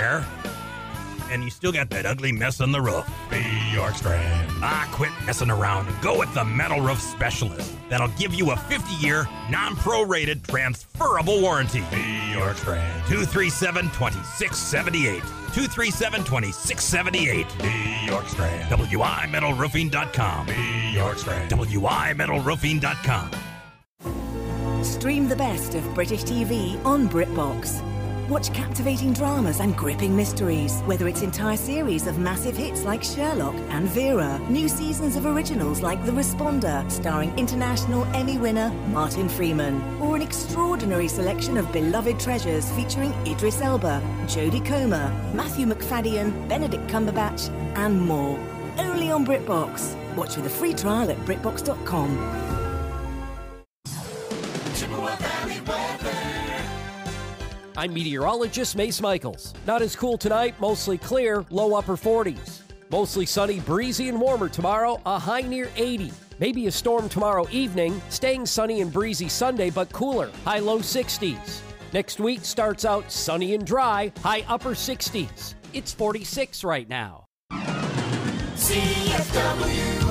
there, and you still got that ugly mess on the roof. Be York Strand. Quit messing around and go with the Metal Roof Specialist. That'll give you a 50-year, non-prorated, transferable warranty. Be York Strand. 237-2678. 237-2678. Be York Strand. WIMetalroofing.com. Be York Strand. WIMetalroofing.com. Stream the best of British TV on BritBox. Watch captivating dramas and gripping mysteries, whether it's entire series of massive hits like Sherlock and Vera, new seasons of originals like The Responder, starring international Emmy winner Martin Freeman, or an extraordinary selection of beloved treasures featuring Idris Elba, Jodie Comer, Matthew McFadden, Benedict Cumberbatch, and more. Only on BritBox. Watch with a free trial at BritBox.com. I'm meteorologist Mace Michaels. Not as cool tonight, mostly clear, low upper 40s. Mostly sunny, breezy, and warmer tomorrow, a high near 80. Maybe a storm tomorrow evening, staying sunny and breezy Sunday, but cooler, high low 60s. Next week starts out sunny and dry, high upper 60s. It's 46 right now. CFW.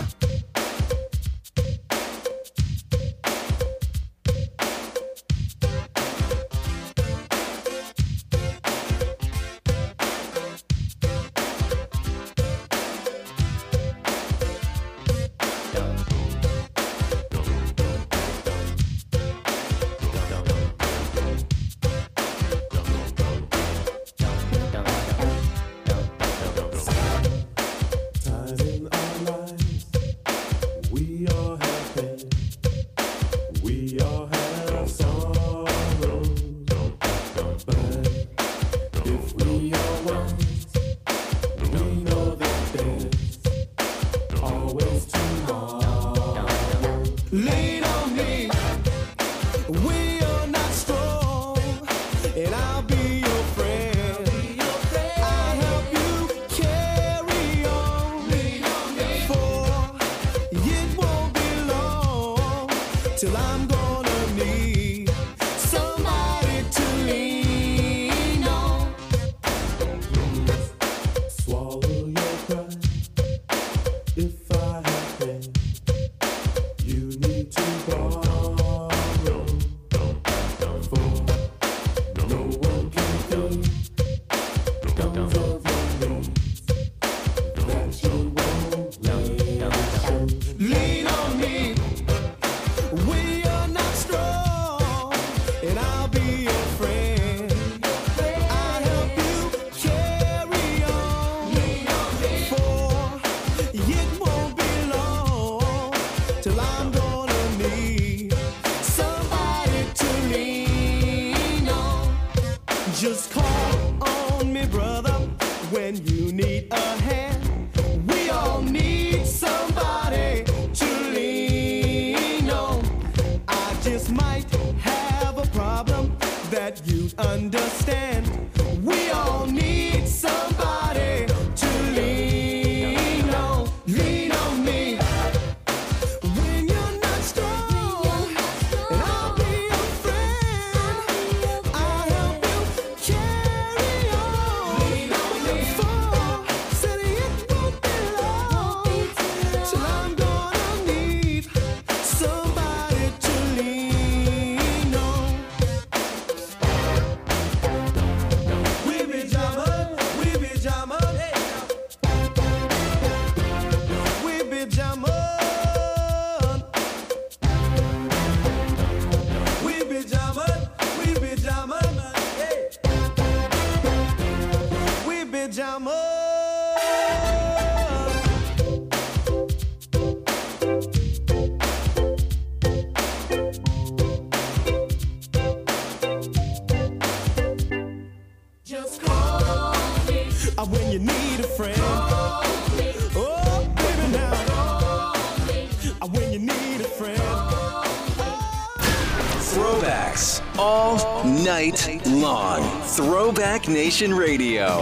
Throwbacks all night long. Throwback Nation Radio.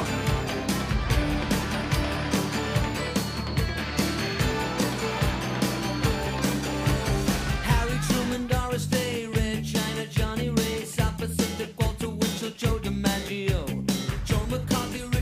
Harry Truman, Doris Day, Red China, Johnny Ray, South Pacific, Walter Winchell, Joe DiMaggio, Joe McCarthy.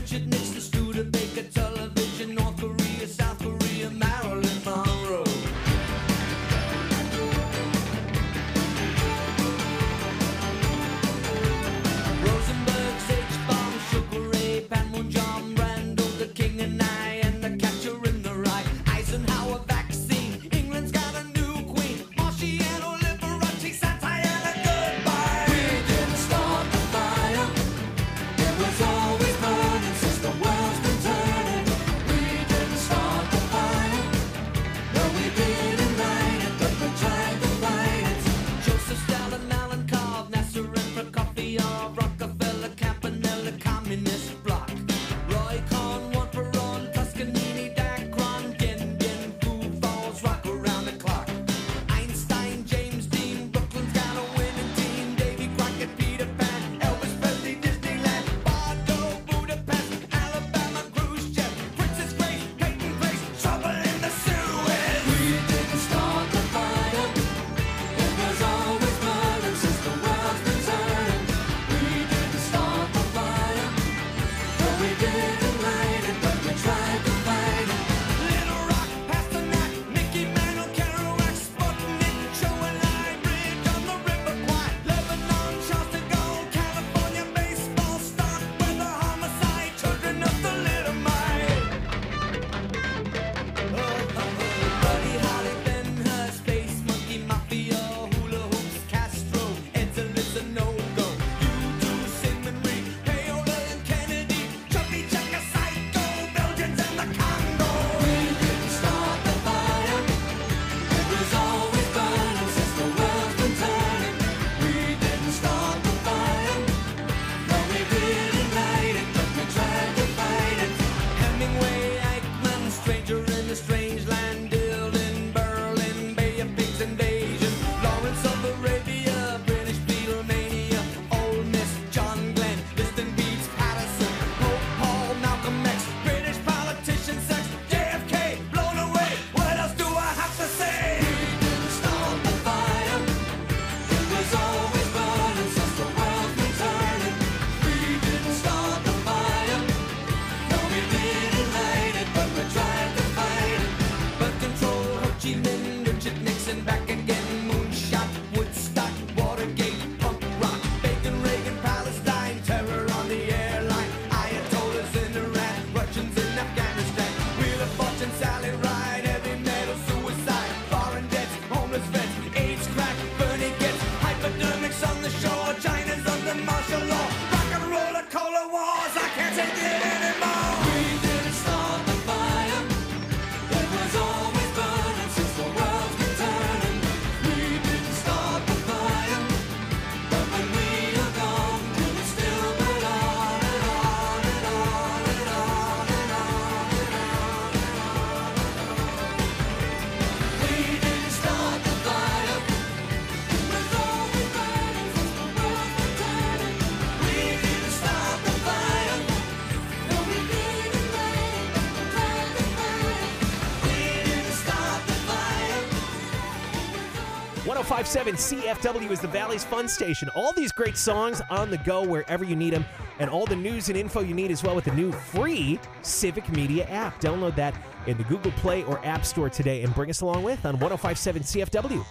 1057 CFW is the Valley's Fun Station. All these great songs on the go wherever you need them, and all the news and info you need as well with the new free Civic Media app. Download that in the Google Play or App Store today and bring us along with on 1057 CFW.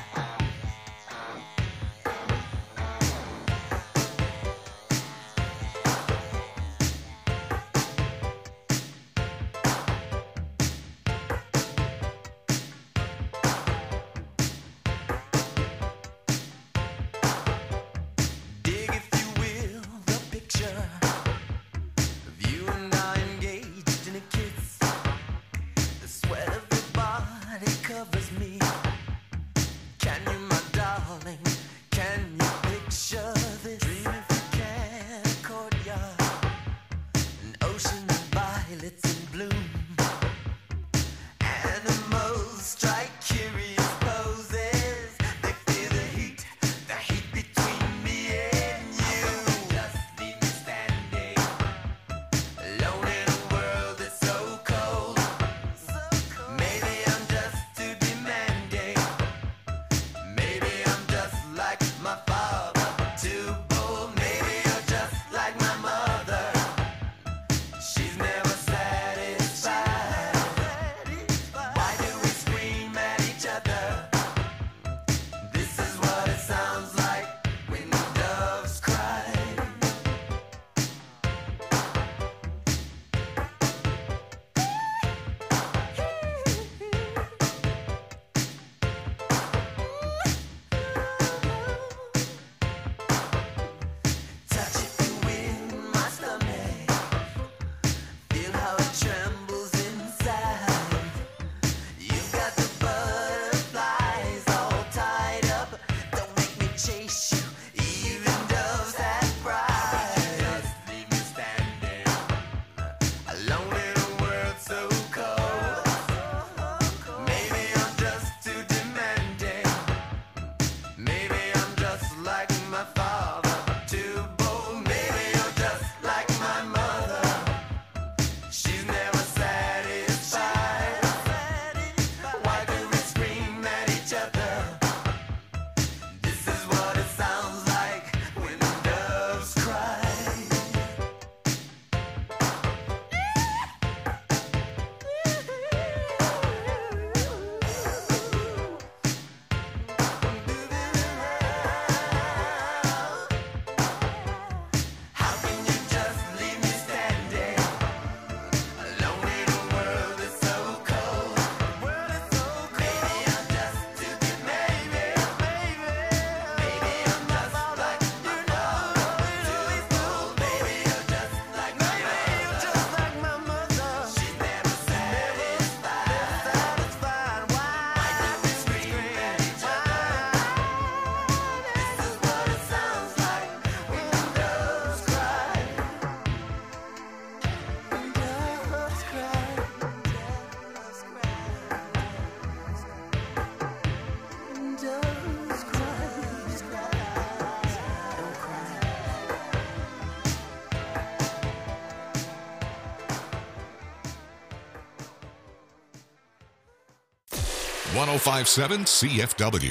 .1057 CFW.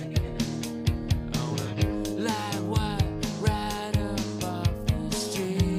Like what, right above the street.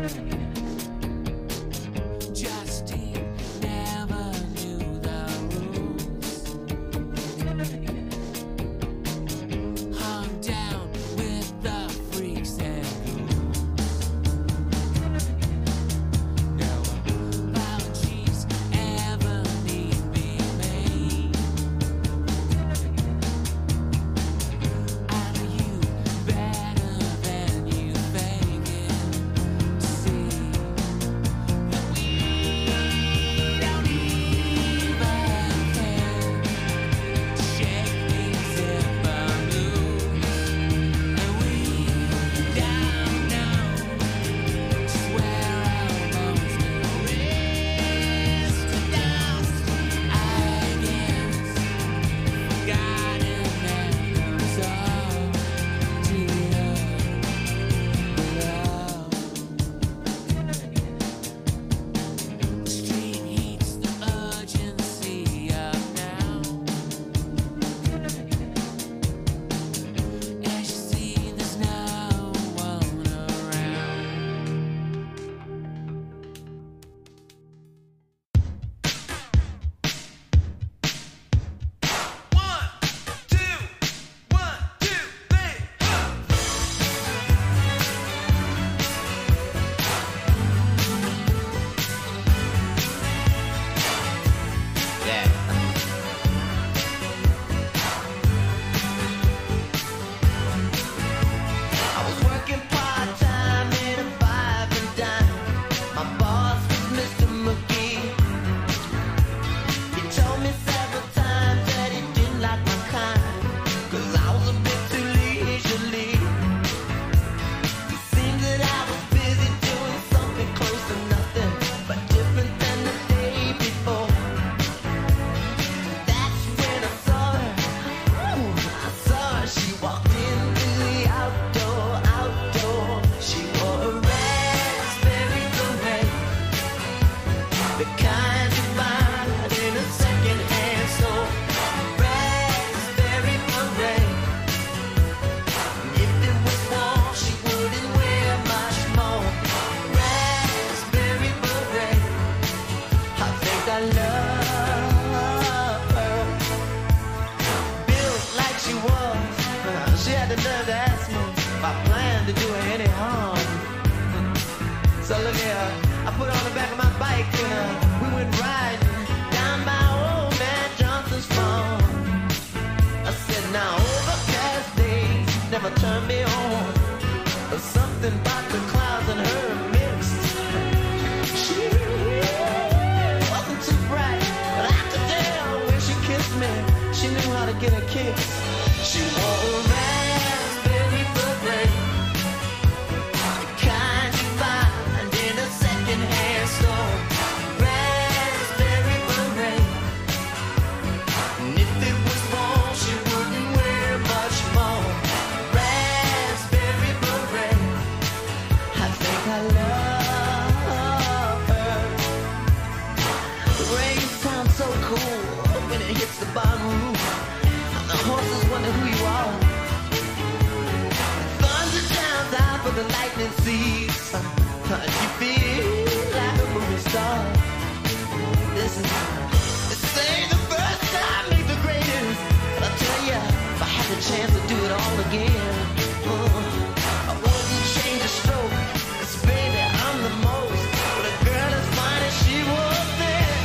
Justine never knew the rules. Hung down with the freaks and ghouls. No apologies ever need be made. I know you better than you fake it. See that we don't even care to shake these hip balloons, and we don't know just where our bones will rest to dust. I guess forgotten memories of too love. The street heats the urgency of now. As you see, there's no one around. I was working part-time in a five and dime. My boss was Mr. McGee. He told me several times that he didn't like my kind, 'cause I was a bit too leisurely. It seemed that I was busy doing something close to nothing, but different than the day before. That's when I saw her. I saw her. She walked into the outdoor. She wore a raspberry beret, the kind you find in a second-hand store. Raspberry beret. If it was warm, she wouldn't wear much more. Raspberry beret. I think I love her. Built like she was, she had the nerve to ask me if I planned to do her any harm. So look here, I put on the back of my bike and we went riding down by old man Johnson's farm. I said, now overcast days never turn me on. There's something about the clouds and her mixed. She wasn't too bright, but I could tell when she kissed me, she knew how to get a kiss. She wore a raspberry beret, the kind you find in a second-hand store. Raspberry beret. And if it was warm, she wouldn't wear much more. Raspberry beret. I think I love her. The rain sounds so cool when it hits the bottom roof. The horses wonder who you are. Thunder sounds out for the lightning seas. You feel like a movie star. Listen, this ain't the first time, ain't the greatest. But I tell ya, if I had the chance to do it all again, I wouldn't change a stroke. 'Cause baby, I'm the most. But a girl as fine as she was there.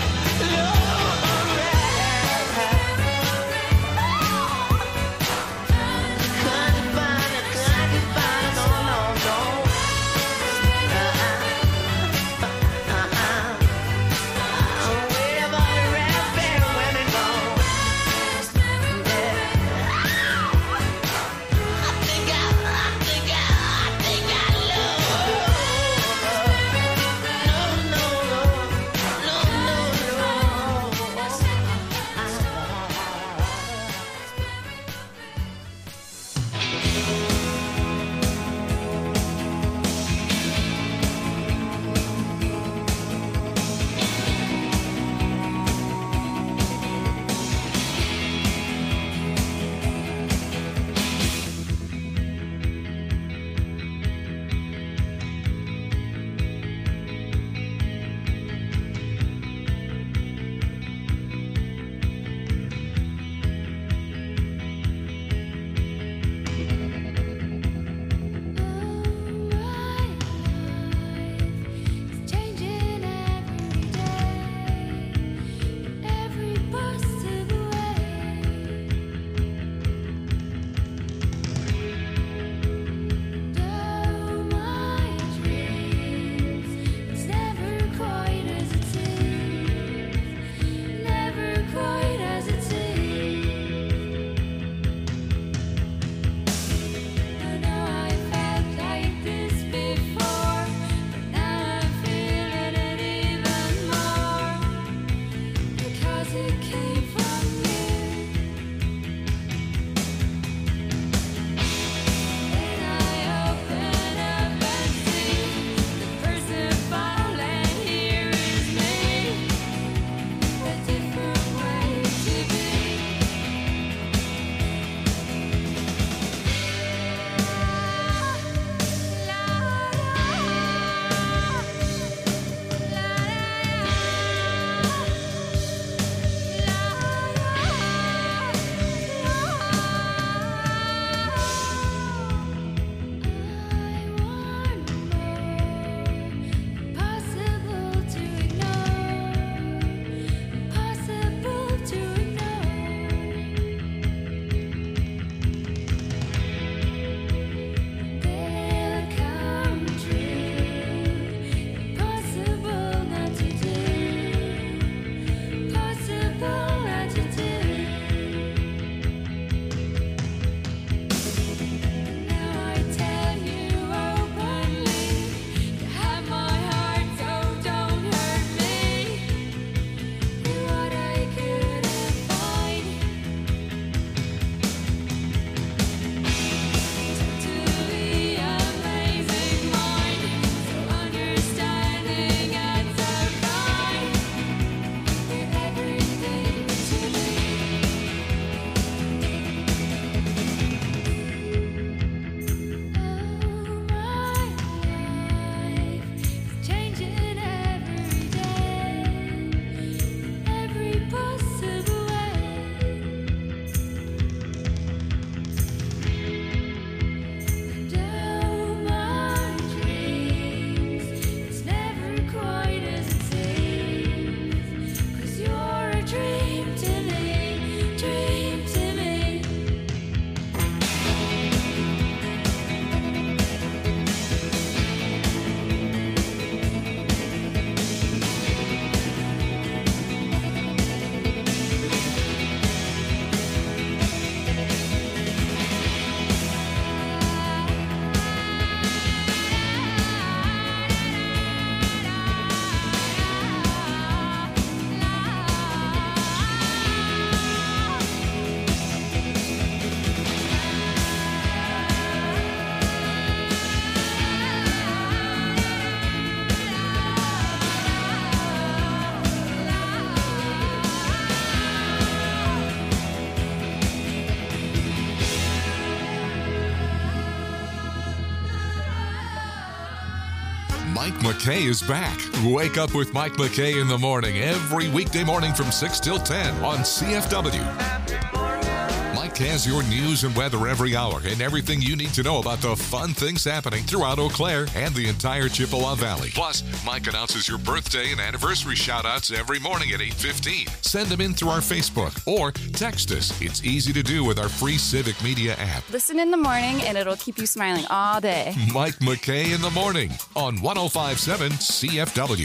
McKay is back. Wake up with Mike McKay in the morning every weekday morning from 6 till 10 on CFW. Mike has your news and weather every hour and everything you need to know about the fun things happening throughout Eau Claire and the entire Chippewa Valley. Plus, Mike announces your birthday and anniversary shout-outs every morning at 8:15. Send them in through our Facebook or text us. It's easy to do with our free Civic Media app. Listen in the morning and it'll keep you smiling all day. Mike McKay in the morning on 105.7 CFW.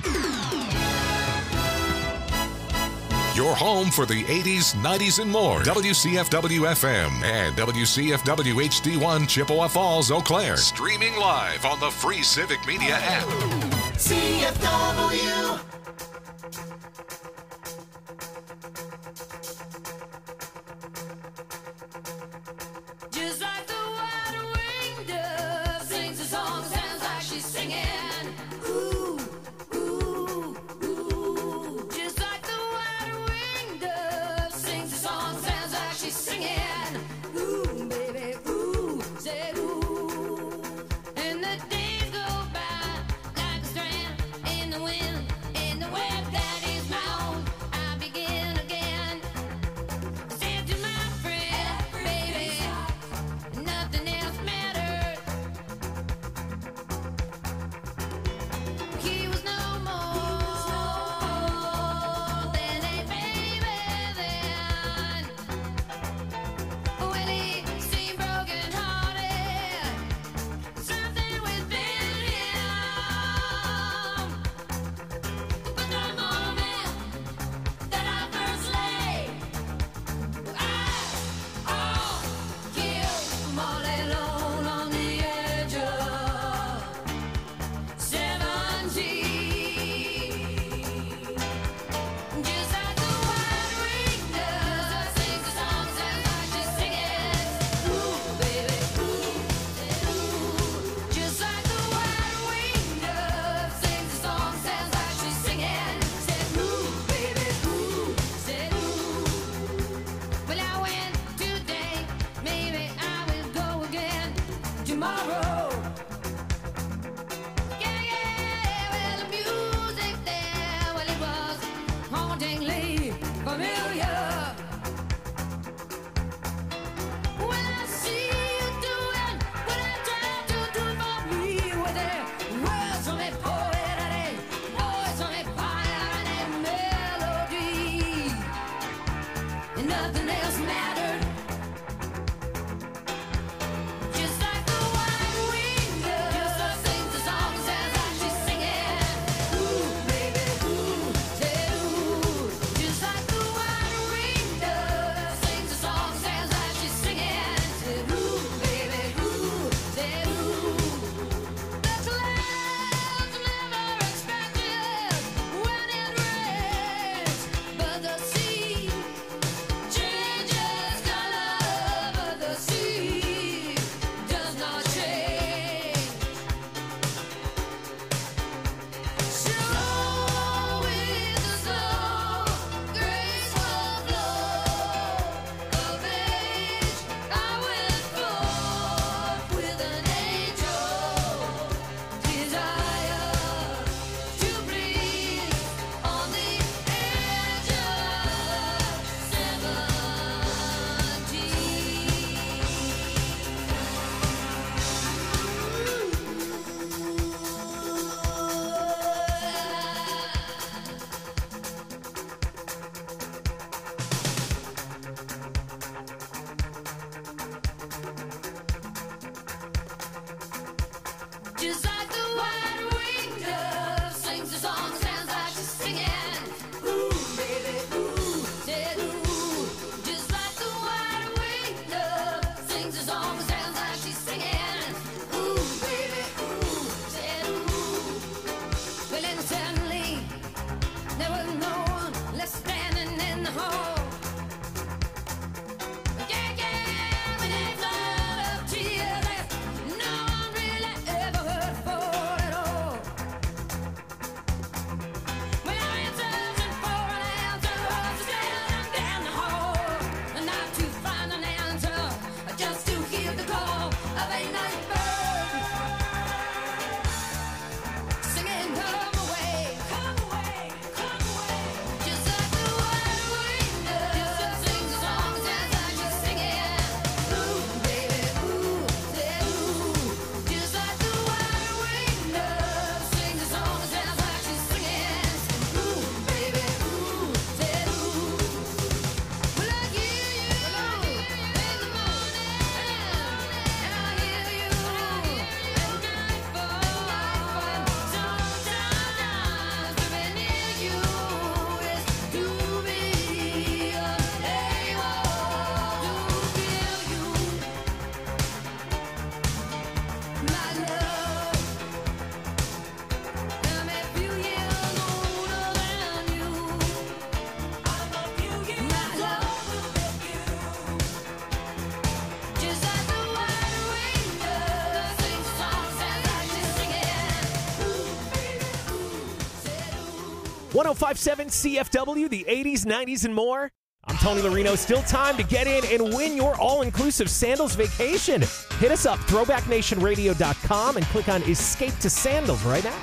Your home for the 80s, 90s, and more. WCFW FM and WCFW HD1 Chippewa Falls, Eau Claire. Streaming live on the free Civic Media app. CFW. Just like the wide-winged dove sings a song, sounds like she's singing. Ooh, ooh, ooh. Just like the wide-winged dove sings a song, sounds like she's singing. Ooh, baby, ooh, said ooh. And the days go by like a strand in the wind, in the web that is my 105.7 CFW, the 80s, 90s, and more. I'm Tony Larino. Still time to get in and win your all-inclusive Sandals vacation. Hit us up, throwbacknationradio.com, and click on Escape to Sandals right now.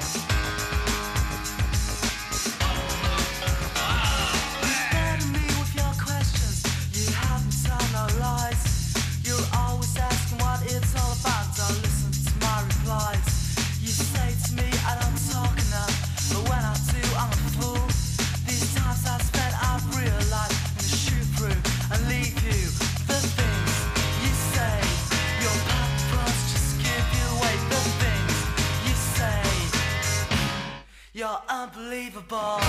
You're unbelievable.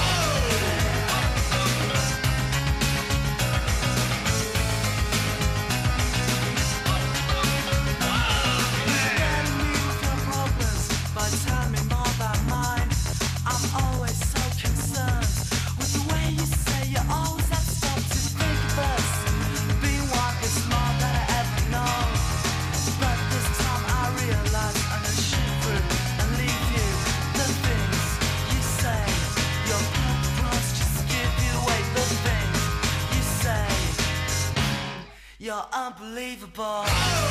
You're unbelievable.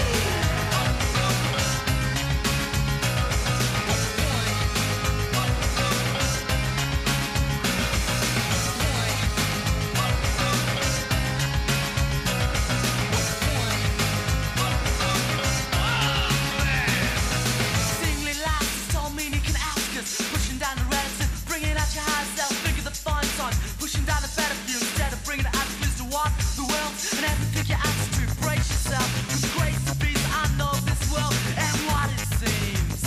Singly laughs, so mean you can ask us. Pushing down the reticence, bringing out your high self. Think of the fun son. Pushing down the better view instead of bringing the attitudes to what the world and everything you ask to brace yourself with grace and peace. I know this world and what it seems.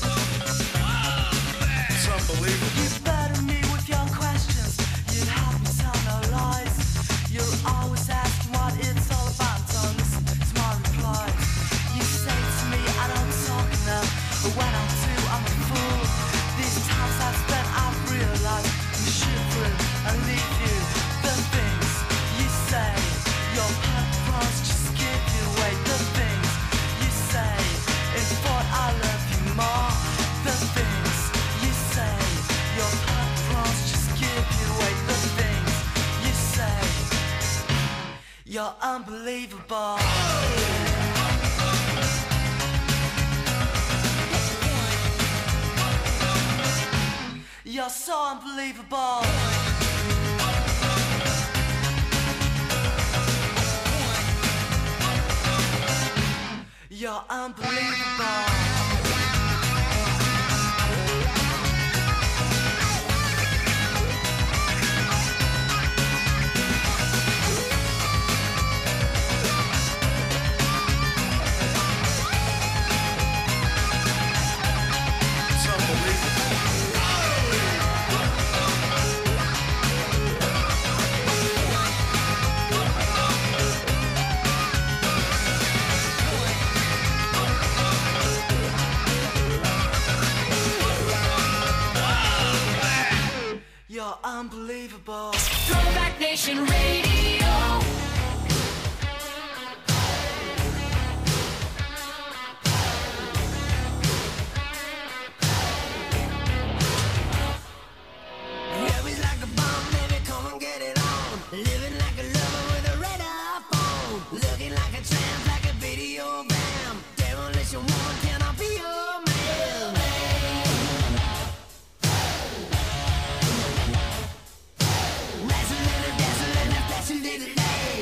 It's unbelievable. You better me with your questions. You help me tell no lies. You're always asking what it's all about. Don't listen to my replies. You say to me I don't talk enough, but when I do I'm a fool. These times I've spent I've realized you shoot through and leave you the things you say. Your purpose just give you away the things you say. In thought I love you more. The things you say. Your purpose just give you away the things you say. You're unbelievable. You're so unbelievable. You're unbelievable. You're unbelievable. Throwback Nation Radio. Yeah, we like a bomb, baby, come and get it on. Living like a lover with a radar phone. Looking like a tramp, like a video bam. Demolition woman, can I be your man? Wrestling and dancing and flashing little light.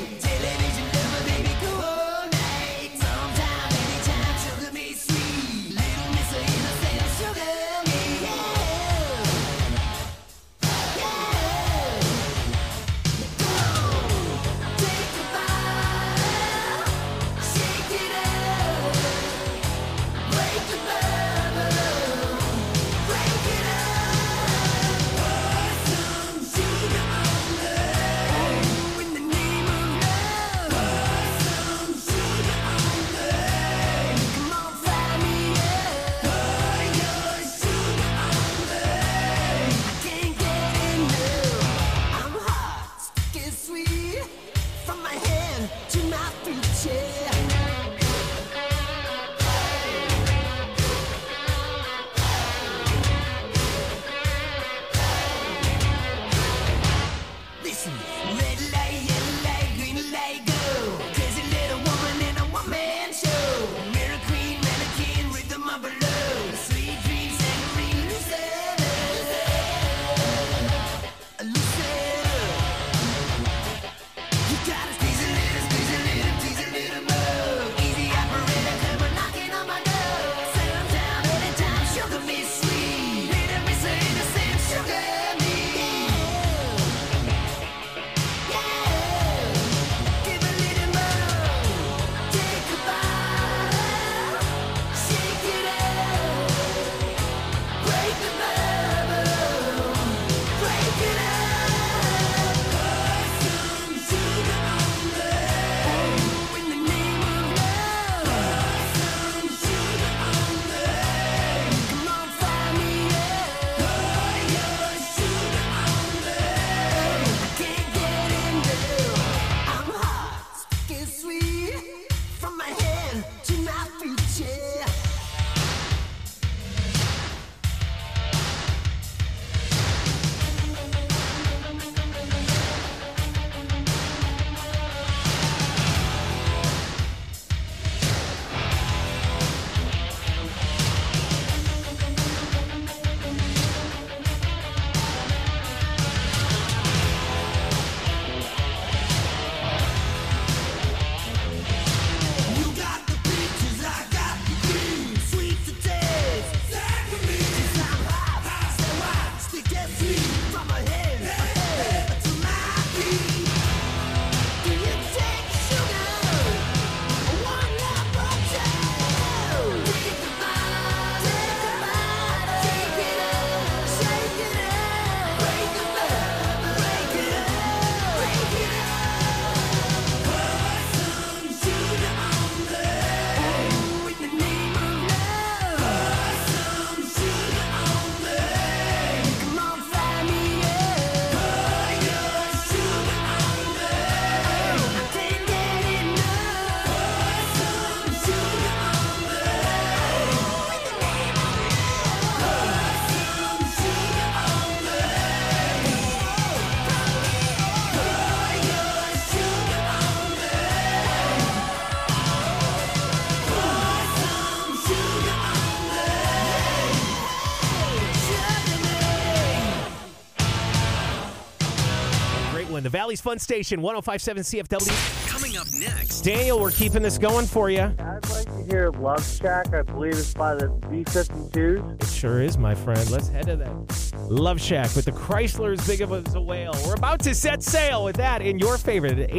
The Valley's Fun Station, 105.7 CFW. Coming up next. Daniel, we're keeping this going for you. I'd like to hear Love Shack. I believe it's by the B-52s. It sure is, my friend. Let's head to that Love Shack with the Chrysler as big of a whale. We're about to set sail with that in your favorite at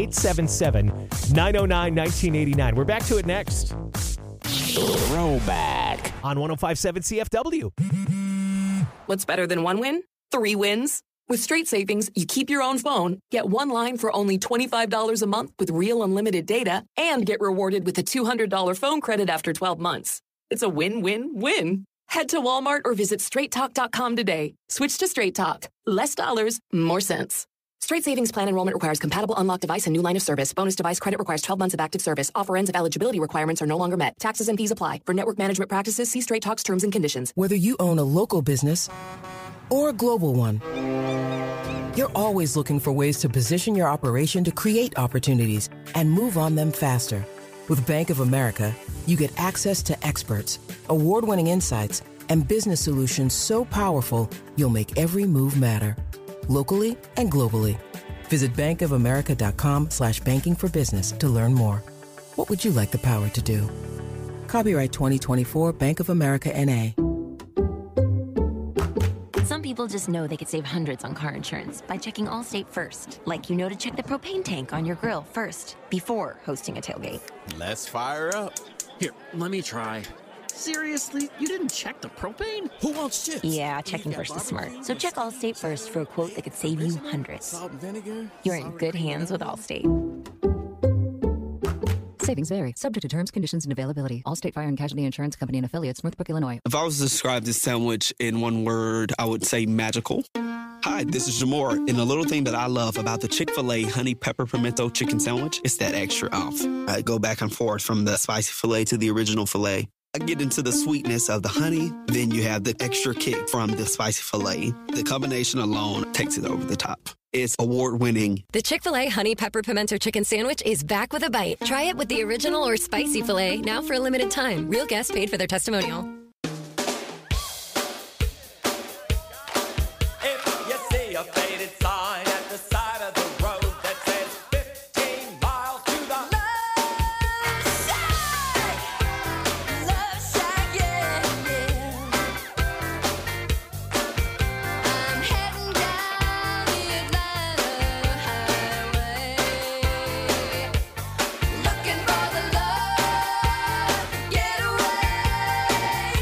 877-909-1989. We're back to it next. Throwback on 105.7 CFW. What's better than one win? 3 wins. With Straight Savings, you keep your own phone, get one line for only $25 a month with real unlimited data, and get rewarded with a $200 phone credit after 12 months. It's a win-win-win. Head to Walmart or visit straighttalk.com today. Switch to Straight Talk. Less dollars, more sense. Straight Savings Plan enrollment requires compatible unlocked device and new line of service. Bonus device credit requires 12 months of active service. Offer ends if eligibility requirements are no longer met. Taxes and fees apply. For network management practices, see Straight Talk's terms and conditions. Whether you own a local business or a global one, you're always looking for ways to position your operation to create opportunities and move on them faster. With Bank of America, you get access to experts, award-winning insights, and business solutions so powerful you'll make every move matter. Locally and globally. Visit bankofamerica.com/banking for business to learn more. What would you like the power to do? Copyright 2024 Bank of America N.A. Some people just know they could save hundreds on car insurance by checking Allstate first. Like you know to check the propane tank on your grill first before hosting a tailgate. Let's fire up. Here, let me try. Seriously? You didn't check the propane? Who wants chips? Yeah, checking first is smart. So check Allstate first for a quote that could save you hundreds. Salt and vinegar? You're in good hands with Allstate. Savings vary. Subject to terms, conditions, and availability. Allstate Fire and Casualty Insurance Company and Affiliates, Northbrook, Illinois. If I was to describe this sandwich in one word, I would say magical. Hi, this is Jamor, and the little thing that I love about the Chick-fil-A Honey Pepper Pimento Chicken Sandwich is that extra oomph. I go back and forth from the spicy filet to the original filet. I get into the sweetness of the honey, then you have the extra kick from the spicy filet. The combination alone takes it over the top. It's award-winning. The Chick-fil-A Honey Pepper Pimento Chicken Sandwich is back with a bite. Try it with the original or spicy filet, now for a limited time. Real guests paid for their testimonial. If you see a faded sign at the side of the road that says 15 miles to the Love Shack, yeah, yeah. I'm heading down the Atlanta highway, looking for the love, get away.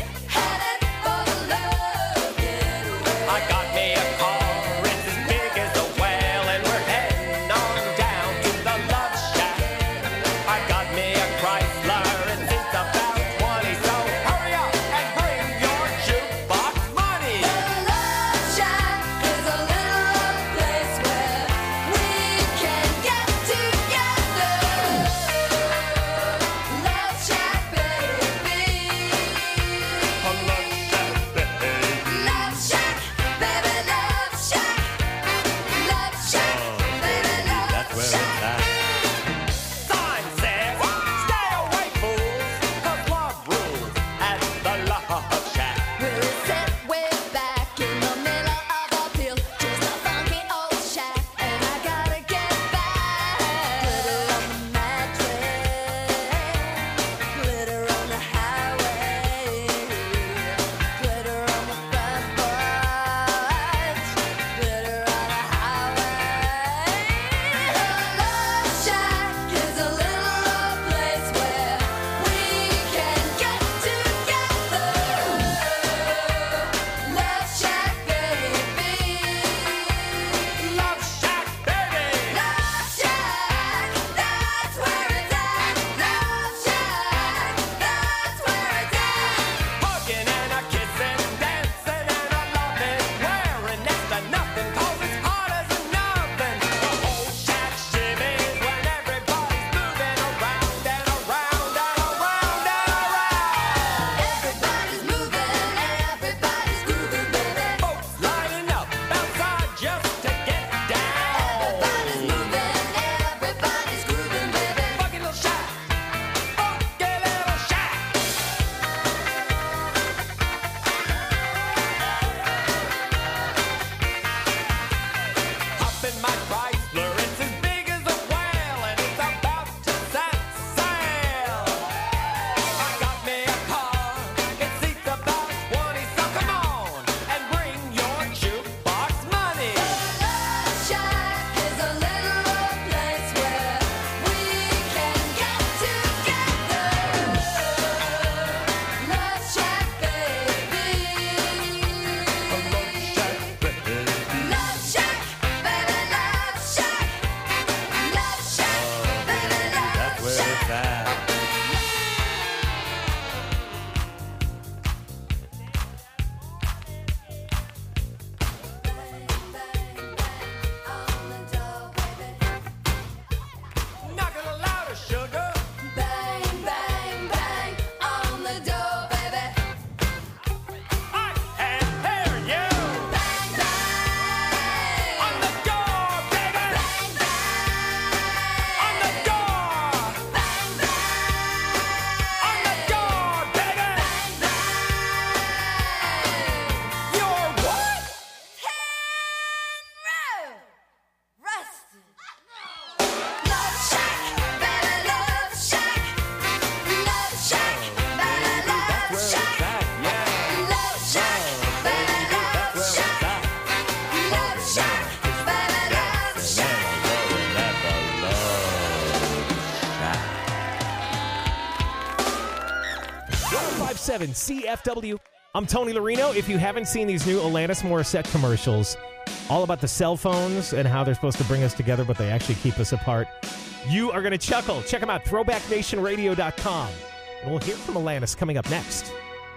1017 CFW. I'm Tony Larino. If you haven't seen these new Alanis Morissette commercials, all about the cell phones and how they're supposed to bring us together, but they actually keep us apart, you are going to chuckle. Check them out, throwbacknationradio.com. And we'll hear from Alanis coming up next.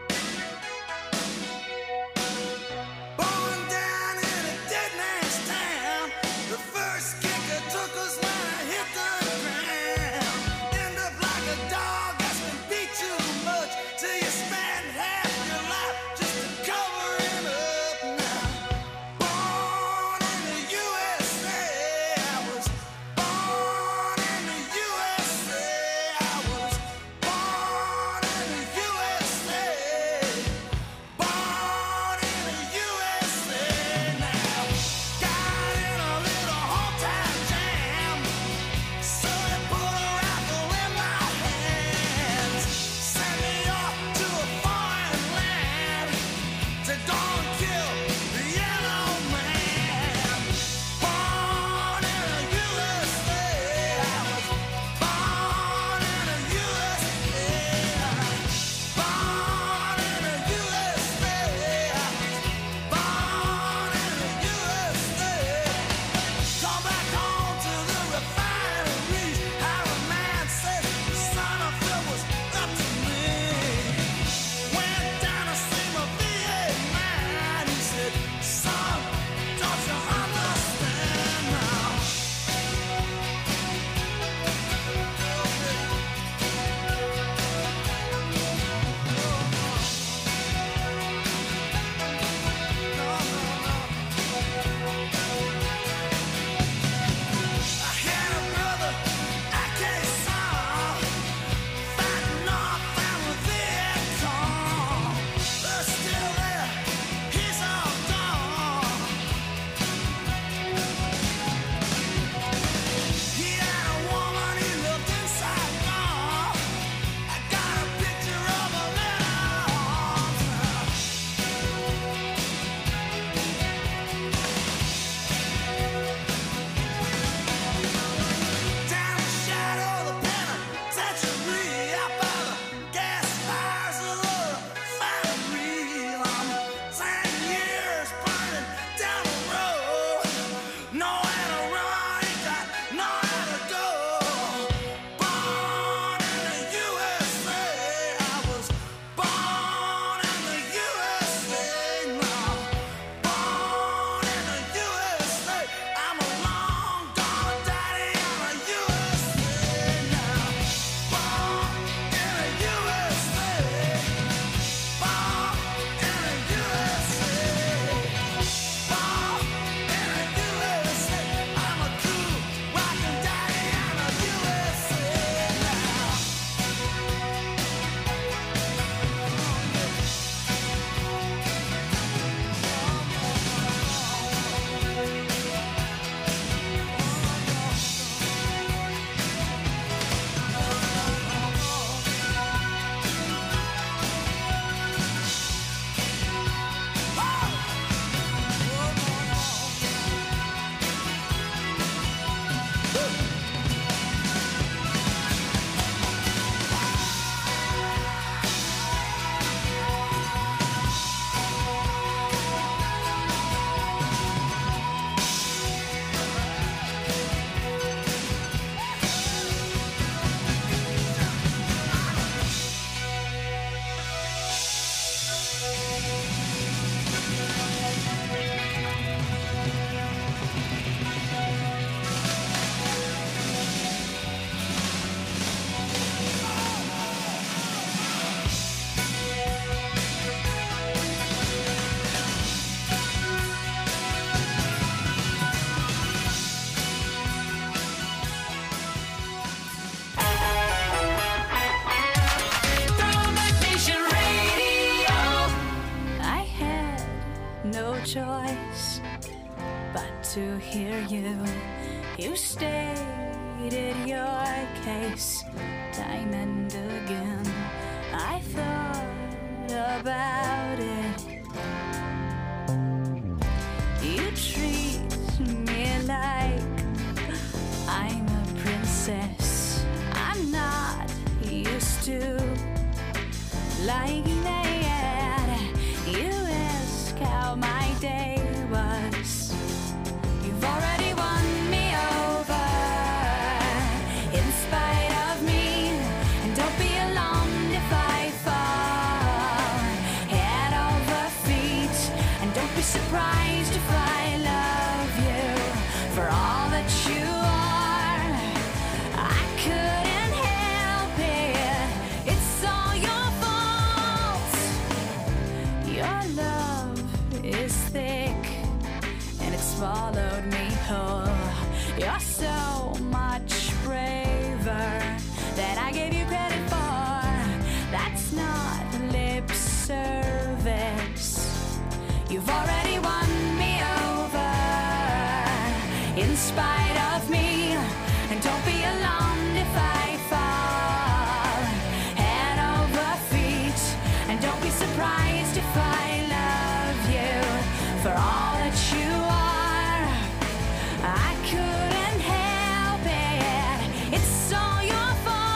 choice but to hear you. You stated your case time and again. I thought about it. You treat me like I'm a princess. I'm not used to lying followed me. Oh, you're so much braver than I gave you credit for. That's not lip service. You've already won me over in spite of me. And don't be alarmed if I fall head over feet. And don't be surprised if I love you for all that you are. I couldn't help it. It's all your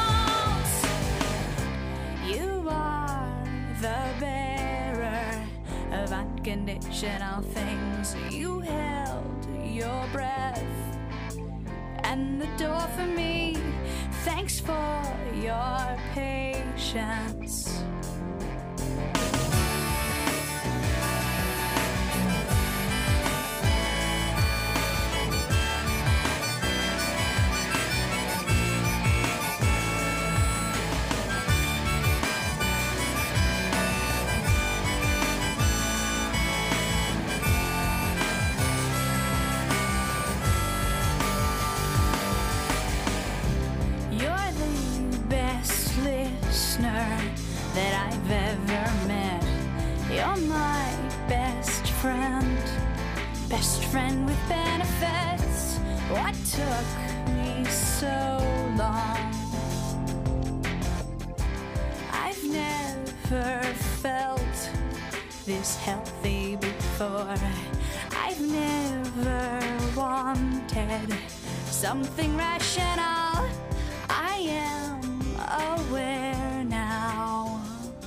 fault. You are the bearer of unconditional things. You held your breath and the door for me. Thanks for your patience. That I've ever met. You're my best friend with benefits. What took me so long? I've never felt this healthy before. I've never wanted something rational. I am aware now.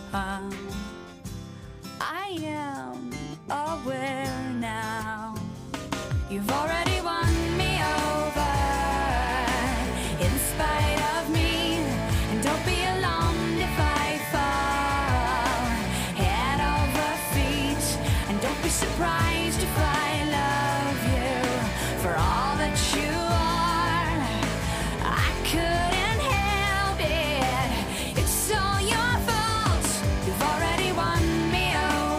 I am aware now. You've already won me over in spite of me. And don't be alarmed if I fall head over feet. And don't be surprised if I love you for all that you are. I couldn't help it. It's all your fault. You've already won me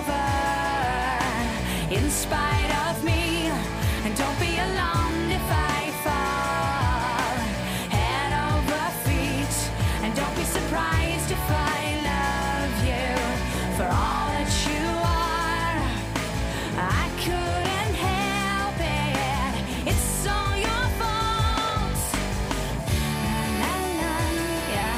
over in spite of me. And don't be alarmed if I fall head over feet. And don't be surprised if I love you for all that you are. I couldn't help it. It's all your fault. La, la, yeah,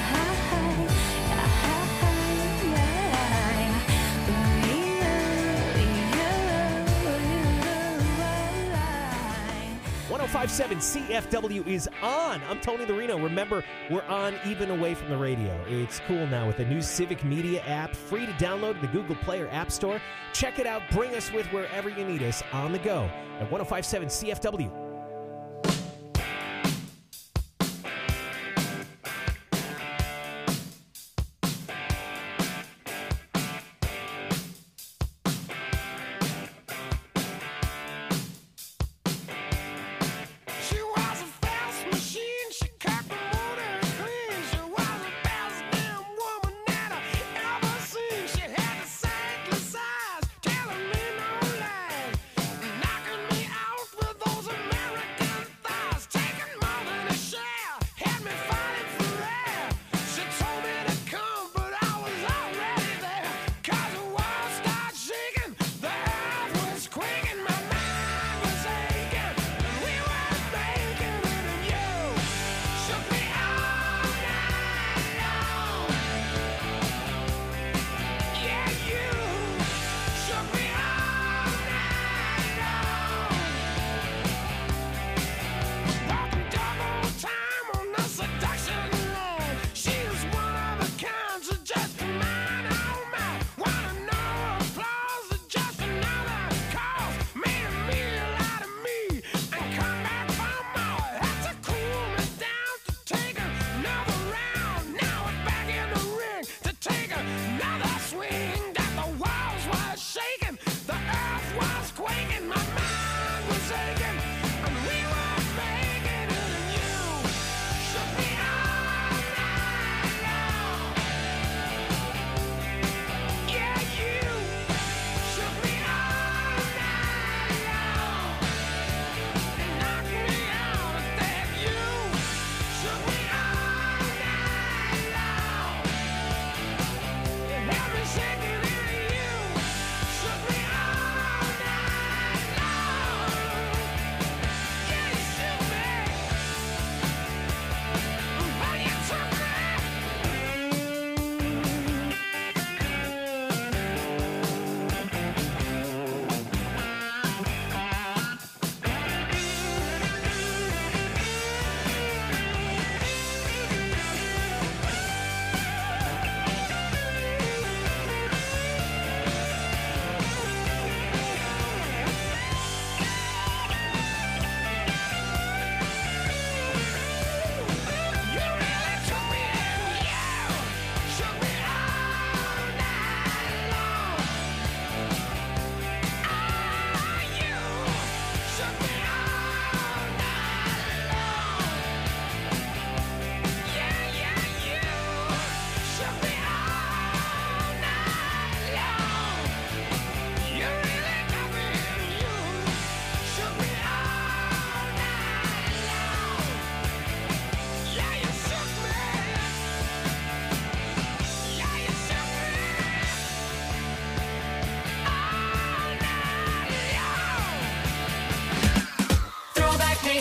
yeah. 105.7 CFW is on. I'm Tony the Reno. Remember, we're on even away from the radio. It's cool now with the new Civic Media app, free to download in the Google Play or App Store. Check it out. Bring us with wherever you need us on the go at 105.7 CFW. She was a fast machine. She cocked the motor clean. She was the best damn woman that I ever seen. She had the saintly eyes, telling me no lies, knocking me out with those American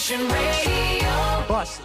Nation Radio. Bust it.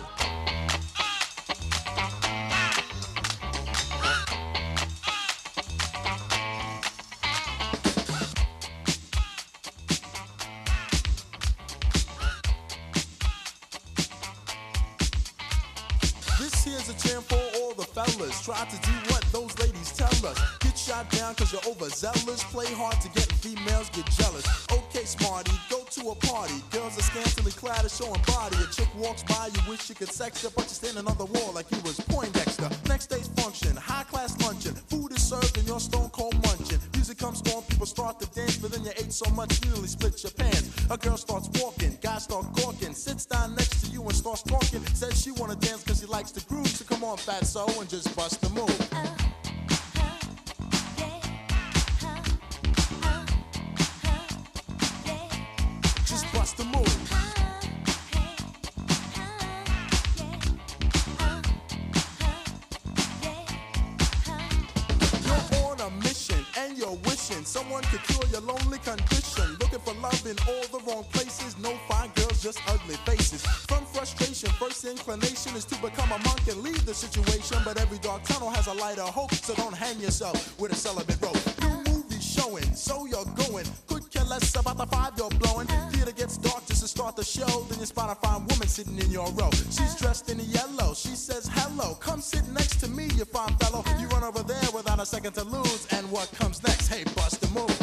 This here's a jam for all the fellas. Try to do what those ladies tell us. Get shot down cause you're overzealous. Play hard to get females get jealous. Okay, smarty, go to a party. Girls are scantily clad and showing body. A chick walks by, you wish you could sex her, but you're standing on the wall like you was Poindexter. Next day's function, high class luncheon. Food is served and you're stone cold munching. Music comes on, people start to dance, but then you ate so much you nearly split your pants. A girl starts walking, guys start gawking, sits down next to you and starts talking. Says she wanna dance cause she likes the groove, so come on fatso and just bust the move. Just bust the move. You're on a mission and you're wishing someone could cure your lonely condition. Looking for love in all the wrong places. No fine girls, just ugly faces. From frustration, first inclination is to become a monk and leave the situation. But every dark tunnel has a light of hope, so don't hang yourself with a celibate rope. New movie showing, so you're going. Could care less about the five you're blowing. Theater gets dark just to start the show. Then you spot a fine woman sitting in your row. She's dressed in yellow. She says hello. Come sit next to me, you fine fellow. You run over there without a second to lose. And what comes next? Hey, bust the move.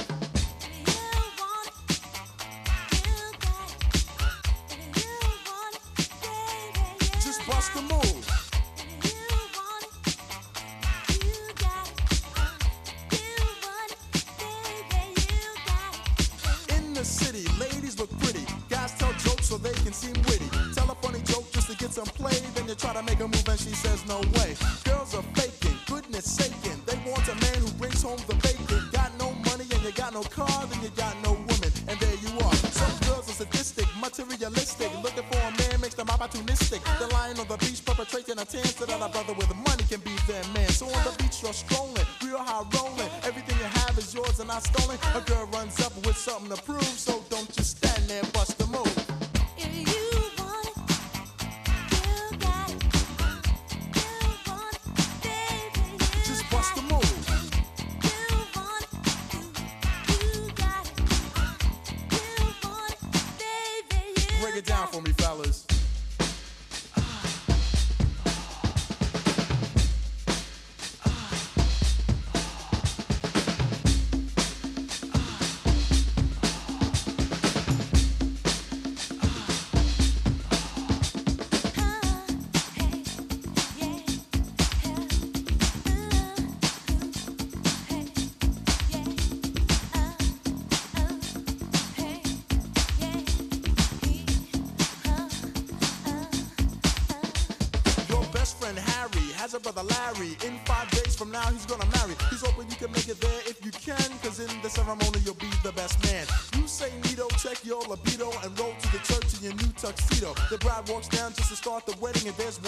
Just bust the move. In the city, ladies look pretty. Guys tell jokes so they can seem witty. Tell a funny joke just to get some play. Then you try to make a move and she says no way. Girls are faking, goodness saking. They want a man who brings home the bacon. Got no money and you got no car, then you got no woman. And there you are. Some girls are sadistic, materialistic. Looking for a man makes them opportunistic. They're lying on the beach perpetrating a tan so that a brother with money can be their man. So on the beach you're strolling, real high rolling. Everything you have is yours and not stolen. A girl runs up with something to prove, so don't just stand there and bust the move. Just bust the move. Break it down for me, fellas. Has a brother Larry. In 5 days from now he's gonna marry. He's hoping you can make it there if you can, cause in the ceremony you'll be the best man. You say neato, check your libido and roll to the church in your new tuxedo. The bride walks down just to start the wedding and there's